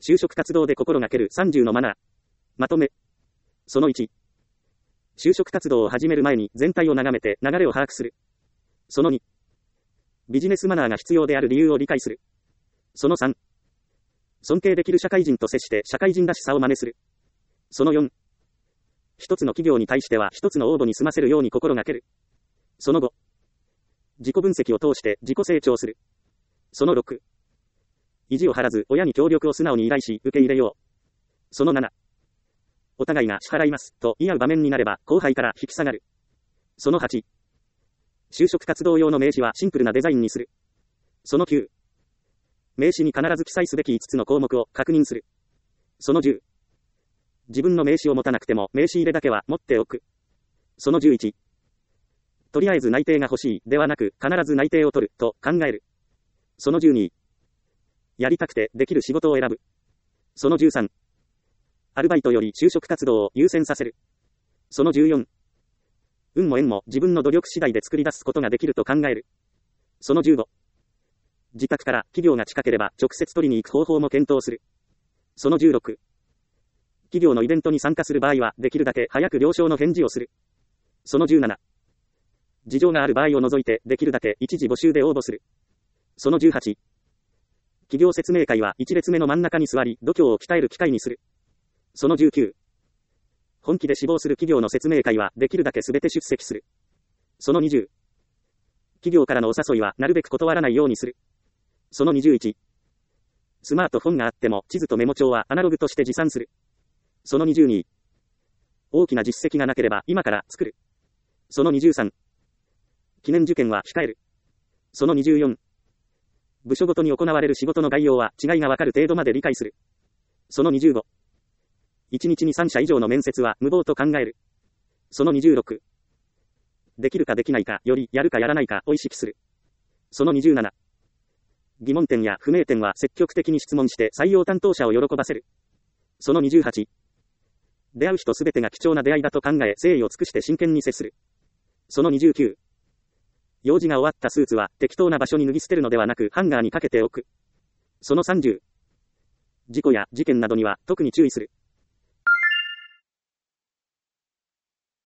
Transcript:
就職活動で心がける30のマナー。まとめ。その1。就職活動を始める前に全体を眺めて流れを把握する。その2。ビジネスマナーが必要である理由を理解する。その3。尊敬できる社会人と接して社会人らしさを真似する。その4。一つの企業に対しては一つの応募に済ませるように心がける。その5。自己分析を通して自己成長する。その6。意地を張らず親に協力を素直に依頼し受け入れよう。その7。お互いが支払いますと言い合う場面になれば後輩から引き下がる。その8。就職活動用の名刺はシンプルなデザインにする。その9。名刺に必ず記載すべき5つの項目を確認する。その10。自分の名刺を持たなくても名刺入れだけは持っておく。その11。とりあえず内定が欲しいではなく必ず内定を取ると考える。その12。やりたくてできる仕事を選ぶ。その13。アルバイトより就職活動を優先させる。その14。運も縁も自分の努力次第で作り出すことができると考える。その15。自宅から企業が近ければ直接取りに行く方法も検討する。その16。企業のイベントに参加する場合はできるだけ早く了承の返事をする。その17。事情がある場合を除いてできるだけ一時募集で応募する。その18。企業説明会は一列目の真ん中に座り度胸を鍛える機会にする。その19。本気で志望する企業の説明会はできるだけ全て出席する。その20。企業からのお誘いはなるべく断らないようにする。その21。スマートフォンがあっても地図とメモ帳はアナログとして持参する。その22。大きな実績がなければ今から作る。その23。記念受験は控える。その24。部署ごとに行われる仕事の概要は違いがわかる程度まで理解する。その25。1日に3社以上の面接は無謀と考える。その26。できるかできないかよりやるかやらないかを意識する。その27。疑問点や不明点は積極的に質問して採用担当者を喜ばせる。その28。出会う人すべてが貴重な出会いだと考え誠意を尽くして真剣に接する。その29。用事が終わったスーツは適当な場所に脱ぎ捨てるのではなくハンガーにかけておく。その30。事故や事件などには特に注意する。